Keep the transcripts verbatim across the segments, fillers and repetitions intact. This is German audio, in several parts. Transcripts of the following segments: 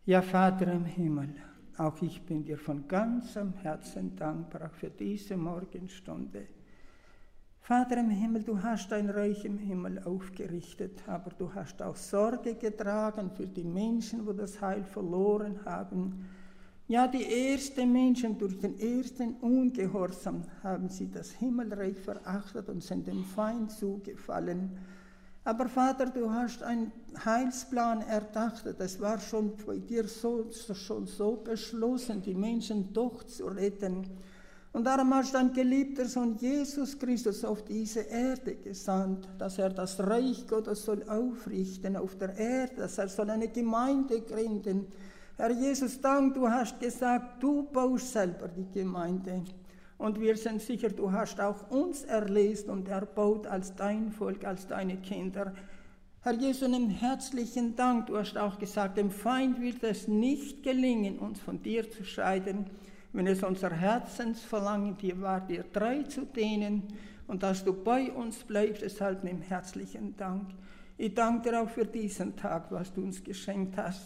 Ja, Vater im Himmel, auch ich bin dir von ganzem Herzen dankbar für diese Morgenstunde. Vater im Himmel, du hast dein Reich im Himmel aufgerichtet, aber du hast auch Sorge getragen für die Menschen, die das Heil verloren haben. Ja, die ersten Menschen durch den ersten Ungehorsam haben sie das Himmelreich verachtet und sind dem Feind zugefallen. Aber Vater, du hast einen Heilsplan erdacht, das war schon bei dir so, schon so beschlossen, die Menschen doch zu retten. Und darum hast du dein geliebter Sohn Jesus Christus auf diese Erde gesandt, dass er das Reich Gottes soll aufrichten auf der Erde, dass er soll eine Gemeinde gründen. Herr Jesus, Dank, du hast gesagt, du baust selber die Gemeinde. Und wir sind sicher, du hast auch uns erlöst und erbaut als dein Volk, als deine Kinder. Herr Jesus, einen herzlichen Dank. Du hast auch gesagt, dem Feind wird es nicht gelingen, uns von dir zu scheiden, wenn es unser Herzensverlangen dir war, dir treu zu dienen und dass du bei uns bleibst. Deshalb einen herzlichen Dank. Ich danke dir auch für diesen Tag, was du uns geschenkt hast.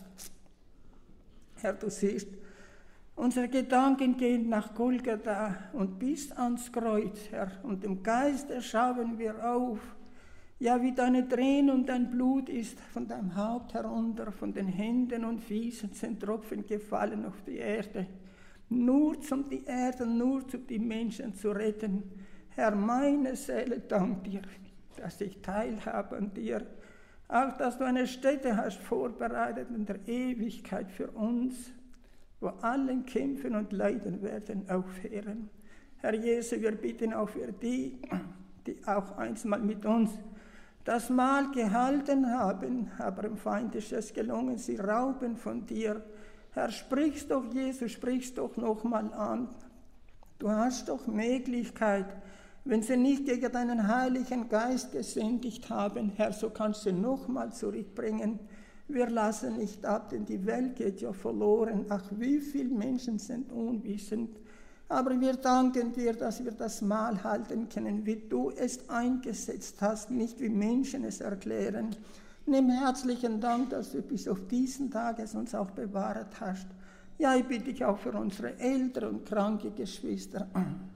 Herr, du siehst, unsere Gedanken gehen nach Golgatha und bis ans Kreuz, Herr. Und im Geiste schauen wir auf, ja, wie deine Tränen und dein Blut ist von deinem Haupt herunter, von den Händen und Füßen sind Tropfen gefallen auf die Erde. Nur um die Erde, nur um die Menschen zu retten. Herr, meine Seele dankt dir, dass ich teilhabe an dir. Auch, dass du eine Stätte hast vorbereitet in der Ewigkeit für uns, wo allen Kämpfen und Leiden werden aufhören. Herr Jesus, wir bitten auch für die, die auch einmal mit uns das Mahl gehalten haben, aber im Feind ist es gelungen, sie rauben von dir. Herr, sprichst doch, Jesus, sprichst doch nochmal an. Du hast doch Möglichkeit, wenn sie nicht gegen deinen Heiligen Geist gesündigt haben, Herr, so kannst du sie nochmal zurückbringen. Wir lassen nicht ab, denn die Welt geht ja verloren. Ach, wie viele Menschen sind unwissend. Aber wir danken dir, dass wir das Mahl halten können, wie du es eingesetzt hast, nicht wie Menschen es erklären. Nimm herzlichen Dank, dass du bis auf diesen Tag es uns auch bewahrt hast. Ja, ich bitte dich auch für unsere ältere und kranke Geschwister.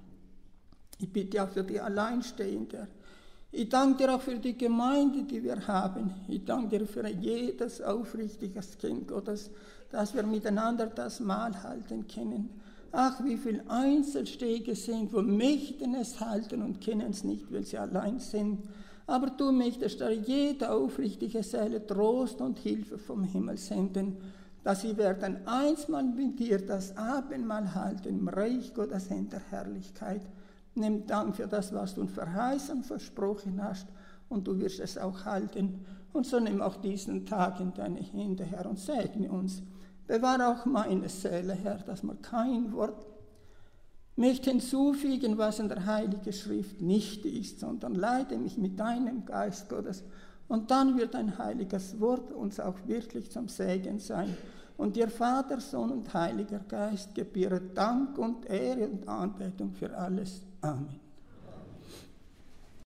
Ich bitte auch für die Alleinstehenden. Ich danke dir auch für die Gemeinde, die wir haben. Ich danke dir für jedes aufrichtiges Kind Gottes, dass wir miteinander das Mahl halten können. Ach, wie viele Einzelstege sind, wo möchten es halten und können es nicht, weil sie allein sind. Aber du möchtest da jede aufrichtige Seele Trost und Hilfe vom Himmel senden, dass sie werden einmal mit dir das Abendmahl halten im Reich Gottes in der Herrlichkeit. Nimm Dank für das, was du uns verheißen, versprochen hast, und du wirst es auch halten. Und so nimm auch diesen Tag in deine Hände, Herr, und segne uns. Bewahre auch meine Seele, Herr, dass man kein Wort möchte hinzufügen, was in der Heiligen Schrift nicht ist, sondern leite mich mit deinem Geist Gottes. Und dann wird dein heiliges Wort uns auch wirklich zum Segen sein. Und dir Vater, Sohn und Heiliger Geist gebühre Dank und Ehre und Anbetung für alles. Amen.